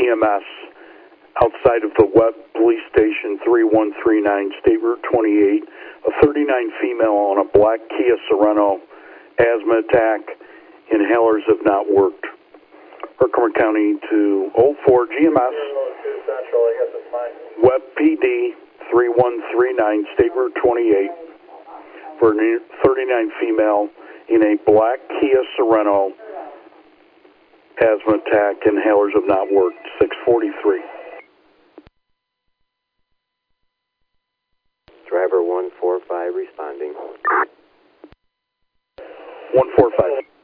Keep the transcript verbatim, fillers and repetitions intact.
E M S outside of the Webb Police Station, three one three nine State Route twenty-eight. A thirty-nine female on a black Kia Sorento, asthma attack, inhalers have not worked. Herkimer County to oh four G M S, Webb P D, three one three nine State Route twenty-eight, for a thirty-nine female in a black Kia Sorento, asthma attack, inhalers have not worked, six forty-three. Driver one four five responding. one four five.